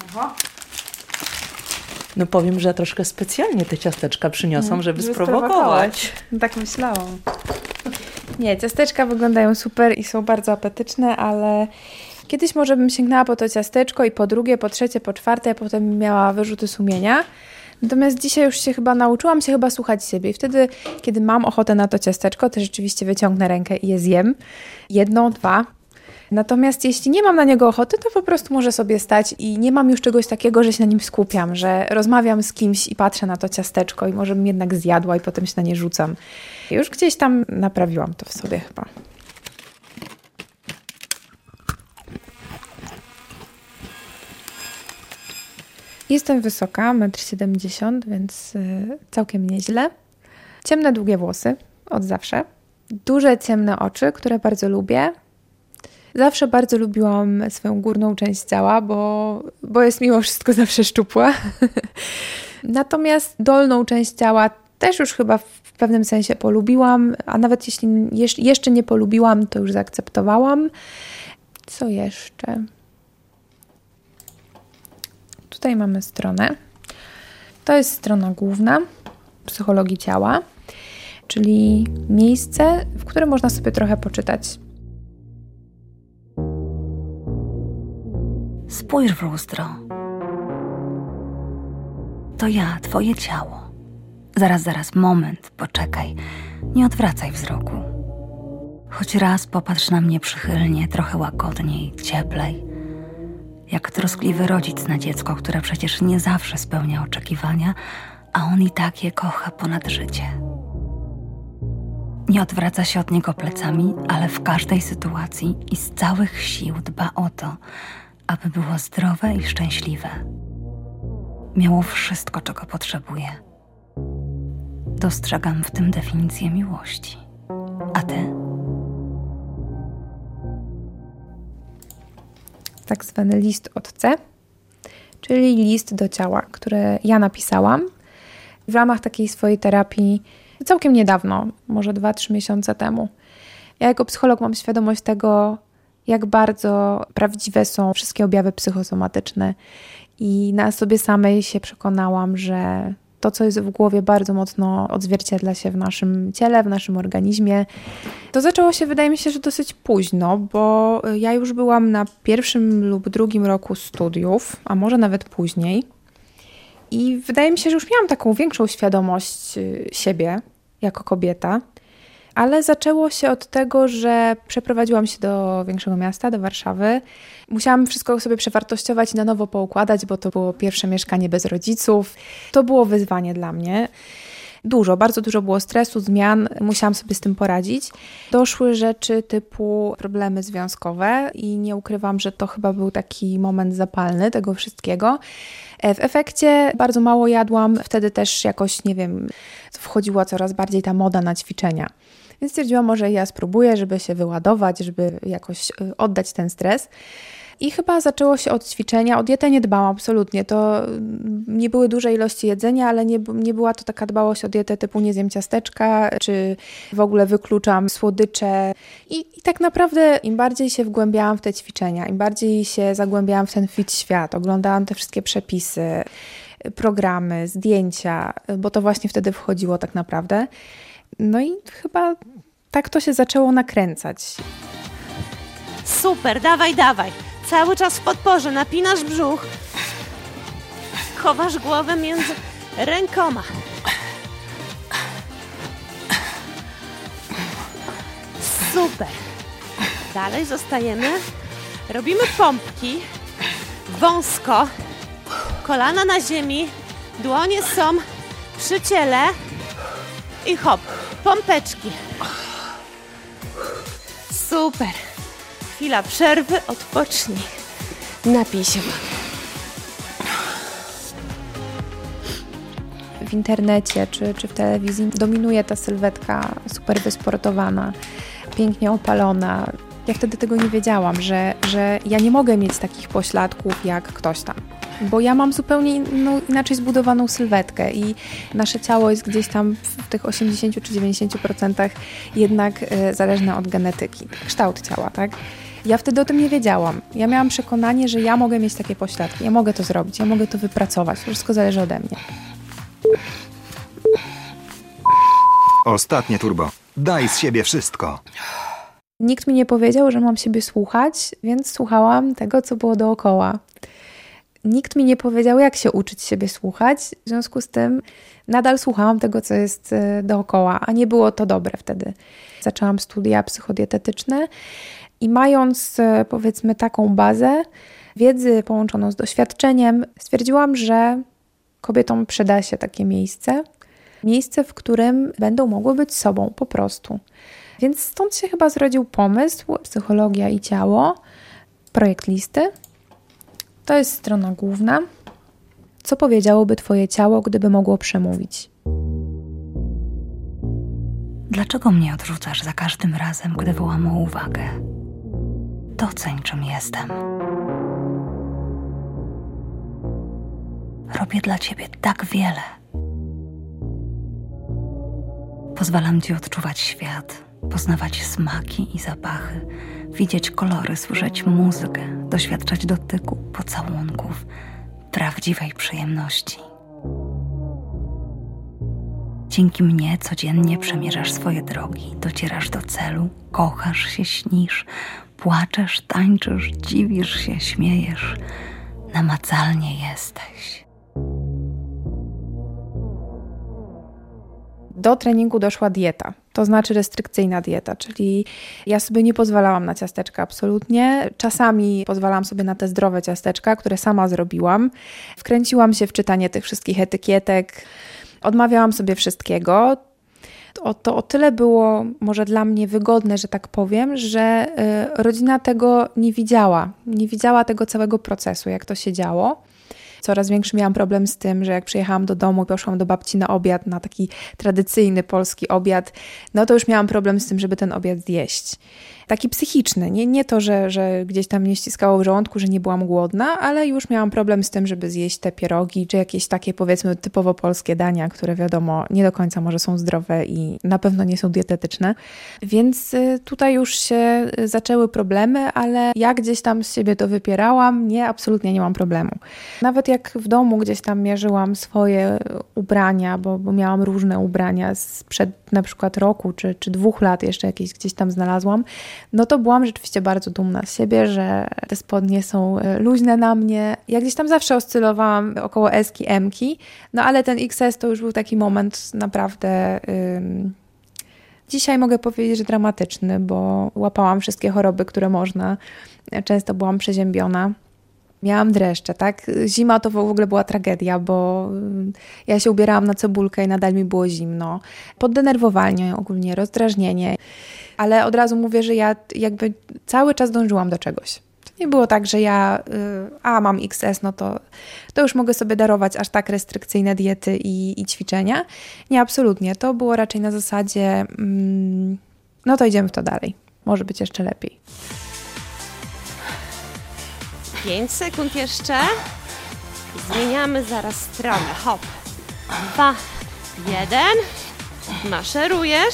Aha. No powiem, że troszkę specjalnie te ciasteczka przyniosłam, żeby sprowokować. No tak myślałam. Nie, ciasteczka wyglądają super i są bardzo apetyczne, ale kiedyś może bym sięgnęła po to ciasteczko i po drugie, po trzecie, po czwarte, a potem miała wyrzuty sumienia. Natomiast dzisiaj już się nauczyłam się słuchać siebie i wtedy, kiedy mam ochotę na to ciasteczko, to rzeczywiście wyciągnę rękę i je zjem. 1, 2. Natomiast jeśli nie mam na niego ochoty, to po prostu może sobie stać i nie mam już czegoś takiego, że się na nim skupiam, że rozmawiam z kimś i patrzę na to ciasteczko i może bym jednak zjadła i potem się na nie rzucam. Już gdzieś tam naprawiłam to w sobie chyba. Jestem wysoka, 1,70 m, więc całkiem nieźle. Ciemne, długie włosy, od zawsze. Duże, ciemne oczy, które bardzo lubię. Zawsze bardzo lubiłam swoją górną część ciała, bo jest mimo wszystko zawsze szczupła. Natomiast dolną część ciała też już chyba w pewnym sensie polubiłam, a nawet jeśli jeszcze nie polubiłam, to już zaakceptowałam. Co jeszcze? Tutaj mamy stronę. To jest strona główna psychologii ciała, czyli miejsce, w którym można sobie trochę poczytać. Spójrz w lustro. To ja, twoje ciało. Zaraz, moment, poczekaj. Nie odwracaj wzroku. Choć raz popatrz na mnie przychylnie, trochę łagodniej, cieplej. Jak troskliwy rodzic na dziecko, które przecież nie zawsze spełnia oczekiwania, a on i tak je kocha ponad życie. Nie odwraca się od niego plecami, ale w każdej sytuacji i z całych sił dba o to, aby było zdrowe i szczęśliwe. Miało wszystko, czego potrzebuje. Dostrzegam w tym definicję miłości. A ty? Tak zwany list od C, czyli list do ciała, który ja napisałam w ramach takiej swojej terapii całkiem niedawno, może 2-3 miesiące temu. Ja jako psycholog mam świadomość tego, jak bardzo prawdziwe są wszystkie objawy psychosomatyczne i na sobie samej się przekonałam, że to, co jest w głowie, bardzo mocno odzwierciedla się w naszym ciele, w naszym organizmie. To zaczęło się, wydaje mi się, że dosyć późno, bo ja już byłam na 1. lub 2. roku studiów, a może nawet później. I wydaje mi się, że już miałam taką większą świadomość siebie jako kobieta, ale zaczęło się od tego, że przeprowadziłam się do większego miasta, do Warszawy. Musiałam wszystko sobie przewartościować i na nowo poukładać, bo to było pierwsze mieszkanie bez rodziców. To było wyzwanie dla mnie. Bardzo dużo było stresu, zmian. Musiałam sobie z tym poradzić. Doszły rzeczy typu problemy związkowe i nie ukrywam, że to chyba był taki moment zapalny tego wszystkiego. W efekcie bardzo mało jadłam. Wtedy też jakoś, nie wiem, wchodziła coraz bardziej ta moda na ćwiczenia. Więc stwierdziłam, może ja spróbuję, żeby się wyładować, żeby jakoś oddać ten stres. I chyba zaczęło się od ćwiczenia. O dietę nie dbałam absolutnie. To nie były duże ilości jedzenia, ale nie była to taka dbałość o dietę typu nie zjem ciasteczka, czy w ogóle wykluczam słodycze. I tak naprawdę im bardziej się wgłębiałam w te ćwiczenia, im bardziej się zagłębiałam w ten fit świat, oglądałam te wszystkie przepisy, programy, zdjęcia, bo to właśnie wtedy wchodziło tak naprawdę. No i chyba tak to się zaczęło nakręcać. Super, dawaj. Cały czas w podporze, napinasz brzuch. Chowasz głowę między rękoma. Super. Dalej zostajemy. Robimy pompki. Wąsko. Kolana na ziemi. Dłonie są przy ciele. I hop, pompeczki. Super. Chwila przerwy, odpocznij. Napij się. W internecie czy w telewizji dominuje ta sylwetka super wysportowana, pięknie opalona. Ja wtedy tego nie wiedziałam, że ja nie mogę mieć takich pośladków jak ktoś tam. Bo ja mam zupełnie inaczej zbudowaną sylwetkę i nasze ciało jest gdzieś tam w tych 80 czy 90% jednak zależne od genetyki, kształt ciała, tak? Ja wtedy o tym nie wiedziałam. Ja miałam przekonanie, że ja mogę mieć takie pośladki, ja mogę to zrobić, ja mogę to wypracować. Wszystko zależy ode mnie. Ostatnie turbo. Daj z siebie wszystko. Nikt mi nie powiedział, że mam siebie słuchać, więc słuchałam tego, co było dookoła. Nikt mi nie powiedział, jak się uczyć siebie słuchać, w związku z tym nadal słuchałam tego, co jest dookoła, a nie było to dobre wtedy. Zaczęłam studia psychodietetyczne i mając, powiedzmy, taką bazę wiedzy połączoną z doświadczeniem, stwierdziłam, że kobietom przyda się takie miejsce, w którym będą mogły być sobą po prostu. Więc stąd się chyba zrodził pomysł Psychologia i ciało, projekt listy. To jest strona główna. Co powiedziałoby Twoje ciało, gdyby mogło przemówić? Dlaczego mnie odrzucasz za każdym razem, gdy wołam o uwagę? Doceń, czym jestem. Robię dla ciebie tak wiele. Pozwalam ci odczuwać świat, poznawać smaki i zapachy, widzieć kolory, słyszeć muzykę, doświadczać dotyku, pocałunków, prawdziwej przyjemności. Dzięki mnie codziennie przemierzasz swoje drogi, docierasz do celu, kochasz się, śnisz, płaczesz, tańczysz, dziwisz się, śmiejesz. Namacalnie jesteś. Do treningu doszła dieta, to znaczy restrykcyjna dieta, czyli ja sobie nie pozwalałam na ciasteczka absolutnie. Czasami pozwalałam sobie na te zdrowe ciasteczka, które sama zrobiłam. Wkręciłam się w czytanie tych wszystkich etykietek, odmawiałam sobie wszystkiego. To o tyle było może dla mnie wygodne, że tak powiem, że rodzina tego nie widziała. Nie widziała tego całego procesu, jak to się działo. Coraz większy miałam problem z tym, że jak przyjechałam do domu i poszłam do babci na obiad, na taki tradycyjny polski obiad, no to już miałam problem z tym, żeby ten obiad zjeść. Taki psychiczny, nie to, że gdzieś tam mnie ściskało w żołądku, że nie byłam głodna, ale już miałam problem z tym, żeby zjeść te pierogi, czy jakieś takie, powiedzmy, typowo polskie dania, które wiadomo nie do końca może są zdrowe i na pewno nie są dietetyczne. Więc tutaj już się zaczęły problemy, ale ja gdzieś tam z siebie to wypierałam, absolutnie nie mam problemu. Nawet jak w domu gdzieś tam mierzyłam swoje ubrania, bo miałam różne ubrania sprzed na przykład roku czy 2 lat jeszcze jakieś gdzieś tam znalazłam, no to byłam rzeczywiście bardzo dumna z siebie, że te spodnie są luźne na mnie. Ja gdzieś tam zawsze oscylowałam około S-ki, M-ki, no ale ten XS to już był taki moment naprawdę... Dzisiaj mogę powiedzieć, że dramatyczny, bo łapałam wszystkie choroby, które można. Często byłam przeziębiona. Miałam dreszcze, tak? Zima to w ogóle była tragedia, bo ja się ubierałam na cebulkę i nadal mi było zimno. Poddenerwowanie ogólnie, rozdrażnienie. Ale od razu mówię, że ja jakby cały czas dążyłam do czegoś. To nie było tak, że ja mam XS, no to już mogę sobie darować aż tak restrykcyjne diety i ćwiczenia. Nie, absolutnie. To było raczej na zasadzie no to idziemy w to dalej. Może być jeszcze lepiej. 5 sekund jeszcze. I zmieniamy zaraz stronę. Hop. 2, 1. Maszerujesz.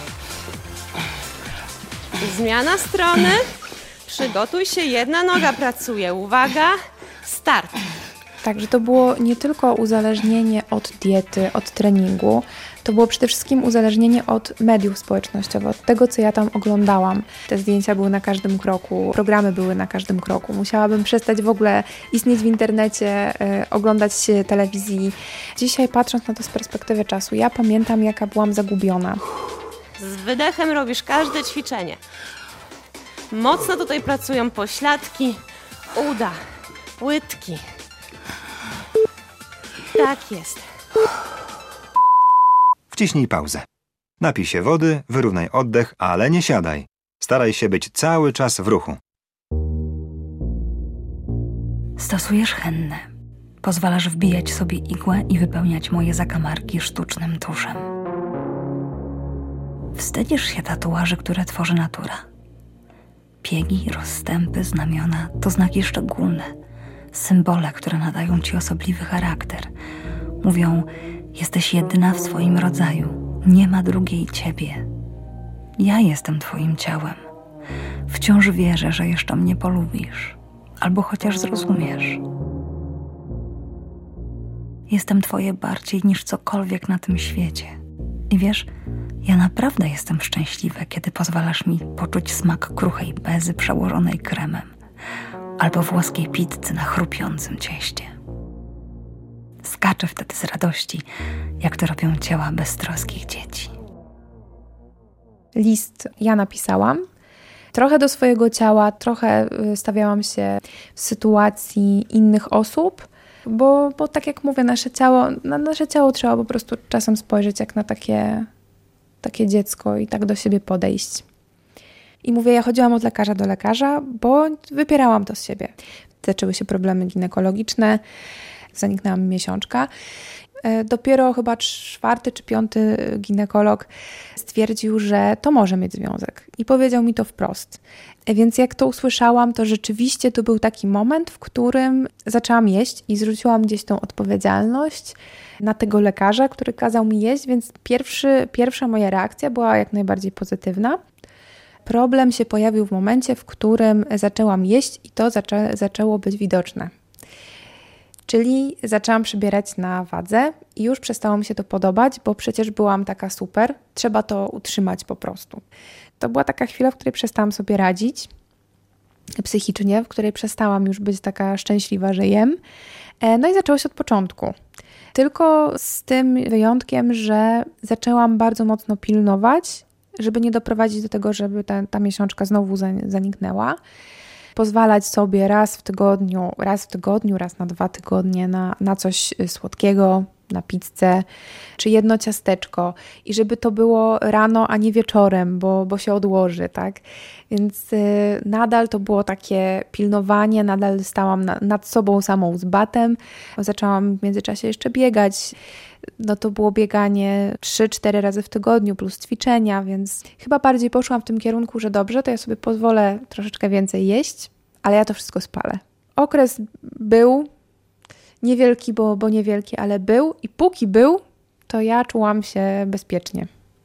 Zmiana strony. Przygotuj się, jedna noga pracuje. Uwaga, start. Także to było nie tylko uzależnienie od diety, od treningu, to było przede wszystkim uzależnienie od mediów społecznościowych, od tego, co ja tam oglądałam. Te zdjęcia były na każdym kroku, programy były na każdym kroku. Musiałabym przestać w ogóle istnieć w internecie, oglądać telewizji. Dzisiaj, patrząc na to z perspektywy czasu, ja pamiętam, jaka byłam zagubiona. Z wydechem robisz każde ćwiczenie. Mocno tutaj pracują pośladki, uda, łydki. Tak jest. Wciśnij pauzę. Napij się wody, wyrównaj oddech, ale nie siadaj. Staraj się być cały czas w ruchu. Stosujesz hennę. Pozwalasz wbijać sobie igłę i wypełniać moje zakamarki sztucznym tuszem. Wstydzisz się tatuaży, które tworzy natura. Piegi, rozstępy, znamiona to znaki szczególne. Symbole, które nadają ci osobliwy charakter. Mówią, jesteś jedyna w swoim rodzaju. Nie ma drugiej ciebie. Ja jestem twoim ciałem. Wciąż wierzę, że jeszcze mnie polubisz, albo chociaż zrozumiesz. Jestem twoje bardziej niż cokolwiek na tym świecie. I wiesz, ja naprawdę jestem szczęśliwa, kiedy pozwalasz mi poczuć smak kruchej bezy przełożonej kremem albo włoskiej pizzy na chrupiącym cieście. Skaczę wtedy z radości, jak to robią ciała beztroskich dzieci. List ja napisałam. Trochę do swojego ciała, trochę stawiałam się w sytuacji innych osób, bo tak jak mówię, na nasze ciało trzeba po prostu czasem spojrzeć jak na takie dziecko i tak do siebie podejść. I mówię, ja chodziłam od lekarza do lekarza, bo wypierałam to z siebie. Zaczęły się problemy ginekologiczne, zaniknęła mi miesiączka. Dopiero chyba 4. czy 5. ginekolog stwierdził, że to może mieć związek i powiedział mi to wprost. Więc jak to usłyszałam, to rzeczywiście to był taki moment, w którym zaczęłam jeść i zwróciłam gdzieś tą odpowiedzialność na tego lekarza, który kazał mi jeść, więc pierwsza moja reakcja była jak najbardziej pozytywna. Problem się pojawił w momencie, w którym zaczęłam jeść i to zaczęło być widoczne. Czyli zaczęłam przybierać na wadze i już przestało mi się to podobać, bo przecież byłam taka super, trzeba to utrzymać po prostu. To była taka chwila, w której przestałam sobie radzić psychicznie, w której przestałam już być taka szczęśliwa, że jem. No i zaczęło się od początku. Tylko z tym wyjątkiem, że zaczęłam bardzo mocno pilnować, żeby nie doprowadzić do tego, żeby ta miesiączka znowu zaniknęła. Pozwalać sobie raz w tygodniu, raz na 2 tygodnie na coś słodkiego, na pizzę, czy jedno ciasteczko i żeby to było rano, a nie wieczorem, bo się odłoży, tak? Więc nadal to było takie pilnowanie, nadal stałam nad sobą samą z batem. Zaczęłam w międzyczasie jeszcze biegać. No to było bieganie 3-4 razy w tygodniu plus ćwiczenia, więc chyba bardziej poszłam w tym kierunku, że dobrze, to ja sobie pozwolę troszeczkę więcej jeść, ale ja to wszystko spalę. Okres był niewielki, bo niewielki, ale był i póki był, to ja czułam się bezpiecznie.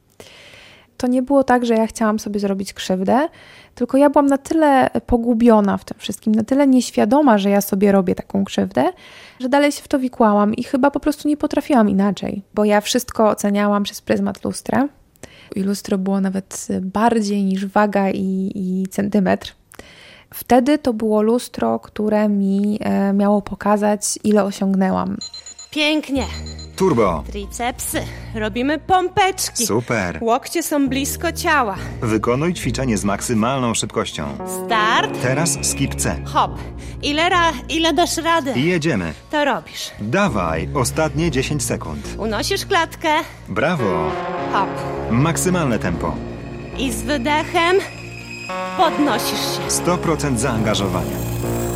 To nie było tak, że ja chciałam sobie zrobić krzywdę, tylko ja byłam na tyle pogubiona w tym wszystkim, na tyle nieświadoma, że ja sobie robię taką krzywdę, że dalej się w to wikłałam i chyba po prostu nie potrafiłam inaczej, bo ja wszystko oceniałam przez pryzmat lustra. I lustro było nawet bardziej niż waga i centymetr. Wtedy to było lustro, które mi miało pokazać, ile osiągnęłam. Pięknie. Turbo. Tricepsy. Robimy pompeczki. Super. Łokcie są blisko ciała. Wykonuj ćwiczenie z maksymalną szybkością. Start. Teraz skip C. Hop. Ile dasz rady? I jedziemy. To robisz. Dawaj, ostatnie 10 sekund. Unosisz klatkę. Brawo. Hop. Maksymalne tempo. I z wydechem podnosisz się. 100% zaangażowania.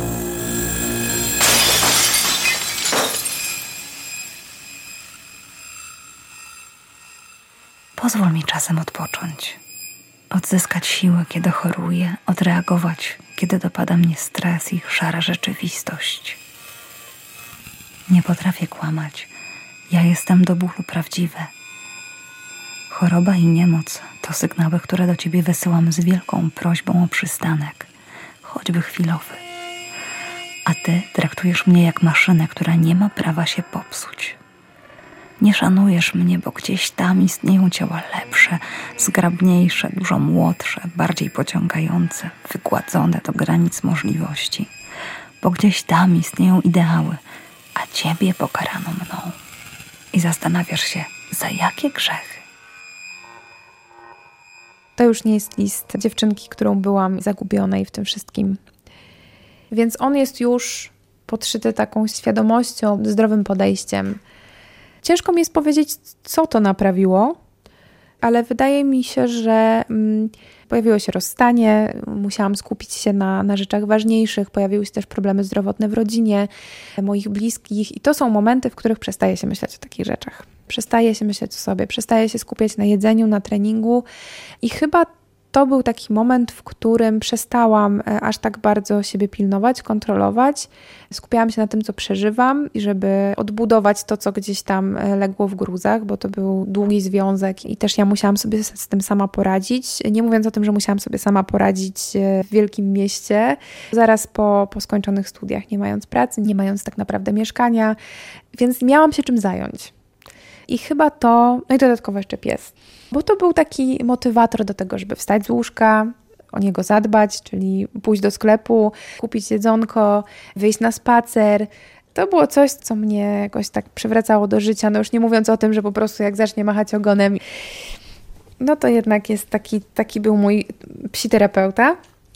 Pozwól mi czasem odpocząć. Odzyskać siłę, kiedy choruję, odreagować, kiedy dopada mnie stres i szara rzeczywistość. Nie potrafię kłamać. Ja jestem do bólu prawdziwe. Choroba i niemoc to sygnały, które do ciebie wysyłam z wielką prośbą o przystanek, choćby chwilowy. A ty traktujesz mnie jak maszynę, która nie ma prawa się popsuć. Nie szanujesz mnie, bo gdzieś tam istnieją ciała lepsze, zgrabniejsze, dużo młodsze, bardziej pociągające, wygładzone do granic możliwości. Bo gdzieś tam istnieją ideały, a ciebie pokarano mną. I zastanawiasz się, za jakie grzechy? To już nie jest list dziewczynki, którą byłam zagubionej w tym wszystkim. Więc on jest już podszyty taką świadomością, zdrowym podejściem. Ciężko mi jest powiedzieć, co to naprawiło, ale wydaje mi się, że pojawiło się rozstanie, musiałam skupić się na rzeczach ważniejszych, pojawiły się też problemy zdrowotne w rodzinie, moich bliskich i to są momenty, w których przestaję się myśleć o takich rzeczach. Przestaję się myśleć o sobie, przestaję się skupiać na jedzeniu, na treningu i chyba to był taki moment, w którym przestałam aż tak bardzo siebie pilnować, kontrolować. Skupiałam się na tym, co przeżywam i żeby odbudować to, co gdzieś tam legło w gruzach, bo to był długi związek i też ja musiałam sobie z tym sama poradzić. Nie mówiąc o tym, że musiałam sobie sama poradzić w wielkim mieście, zaraz po skończonych studiach, nie mając pracy, nie mając tak naprawdę mieszkania, więc miałam się czym zająć. I chyba to, no i dodatkowo jeszcze pies. Bo to był taki motywator do tego, żeby wstać z łóżka, o niego zadbać, czyli pójść do sklepu, kupić jedzonko, wyjść na spacer. To było coś, co mnie jakoś tak przywracało do życia. No już nie mówiąc o tym, że po prostu jak zacznie machać ogonem, no to jednak jest taki był mój psiterapeuta.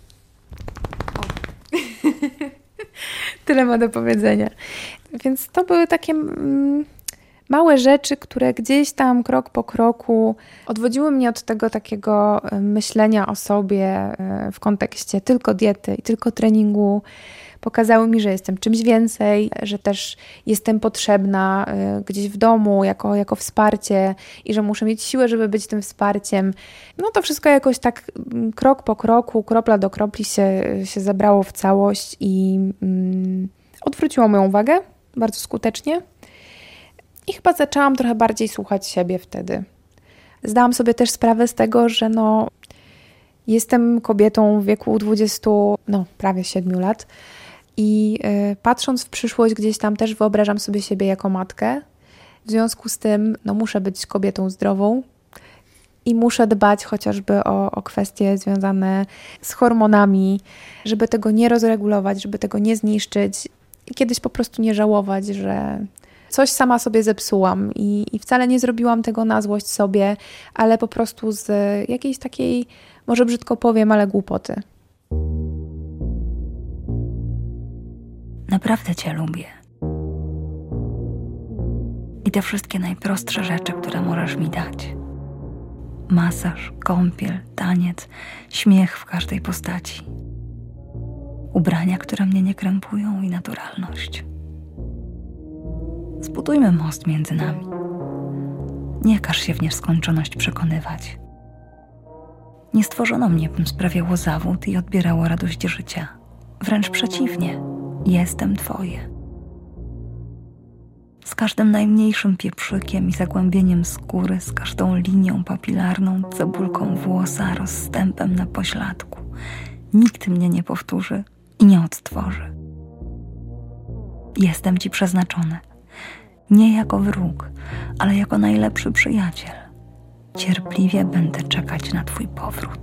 Tyle ma do powiedzenia. Więc to były takie małe rzeczy, które gdzieś tam krok po kroku odwodziły mnie od tego takiego myślenia o sobie w kontekście tylko diety i tylko treningu. Pokazały mi, że jestem czymś więcej, że też jestem potrzebna gdzieś w domu jako wsparcie i że muszę mieć siłę, żeby być tym wsparciem. No to wszystko jakoś tak krok po kroku, kropla do kropli się zebrało w całość i odwróciło moją uwagę bardzo skutecznie. I chyba zaczęłam trochę bardziej słuchać siebie wtedy. Zdałam sobie też sprawę z tego, że jestem kobietą w wieku prawie 7 lat i patrząc w przyszłość gdzieś tam też wyobrażam sobie siebie jako matkę. W związku z tym muszę być kobietą zdrową i muszę dbać chociażby o kwestie związane z hormonami, żeby tego nie rozregulować, żeby tego nie zniszczyć i kiedyś po prostu nie żałować, że coś sama sobie zepsułam i wcale nie zrobiłam tego na złość sobie, ale po prostu z jakiejś takiej, może brzydko powiem, ale głupoty. Naprawdę Cię lubię. I te wszystkie najprostsze rzeczy, które możesz mi dać. Masaż, kąpiel, taniec, śmiech w każdej postaci. Ubrania, które mnie nie krępują i naturalność. Zbudujmy most między nami. Nie każ się w nieskończoność przekonywać. Nie stworzono mnie, bym sprawiało zawód i odbierało radość życia. Wręcz przeciwnie, jestem Twoje. Z każdym najmniejszym pieprzykiem i zagłębieniem skóry, z każdą linią papilarną, cebulką włosa, rozstępem na pośladku. Nikt mnie nie powtórzy i nie odtworzy. Jestem Ci przeznaczony. Nie jako wróg, ale jako najlepszy przyjaciel. Cierpliwie będę czekać na Twój powrót.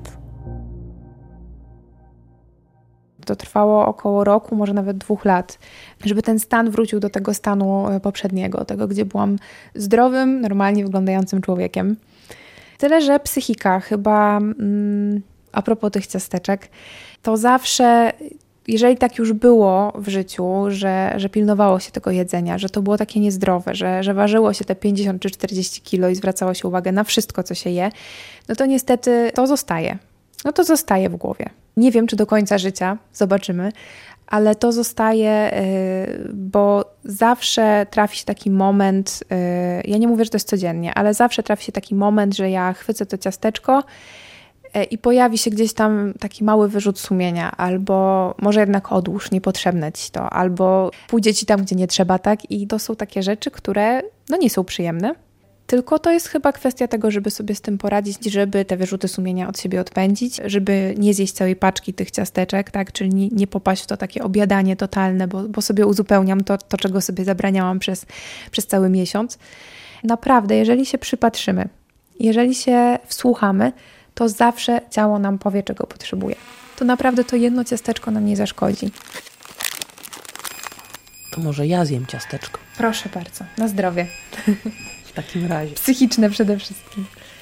To trwało około roku, może nawet 2 lat, żeby ten stan wrócił do tego stanu poprzedniego, tego, gdzie byłam zdrowym, normalnie wyglądającym człowiekiem. Tyle, że psychika chyba, a propos tych ciasteczek, to zawsze, jeżeli tak już było w życiu, że pilnowało się tego jedzenia, że to było takie niezdrowe, że ważyło się te 50 czy 40 kilo i zwracało się uwagę na wszystko, co się je, no to niestety to zostaje. No to zostaje w głowie. Nie wiem, czy do końca życia, zobaczymy, ale to zostaje, bo zawsze trafi się taki moment, ja nie mówię, że to jest codziennie, ale zawsze trafi się taki moment, że ja chwycę to ciasteczko i pojawi się gdzieś tam taki mały wyrzut sumienia, albo może jednak odłóż, niepotrzebne Ci to, albo pójdzie Ci tam, gdzie nie trzeba, tak? I to są takie rzeczy, które nie są przyjemne. Tylko to jest chyba kwestia tego, żeby sobie z tym poradzić, żeby te wyrzuty sumienia od siebie odpędzić, żeby nie zjeść całej paczki tych ciasteczek, tak? Czyli nie popaść w to takie obiadanie totalne, bo sobie uzupełniam to, czego sobie zabraniałam przez cały miesiąc. Naprawdę, jeżeli się przypatrzymy, jeżeli się wsłuchamy, to zawsze ciało nam powie, czego potrzebuje. To naprawdę to jedno ciasteczko nam nie zaszkodzi. To może ja zjem ciasteczko. Proszę bardzo, na zdrowie. W takim razie. Psychiczne przede wszystkim.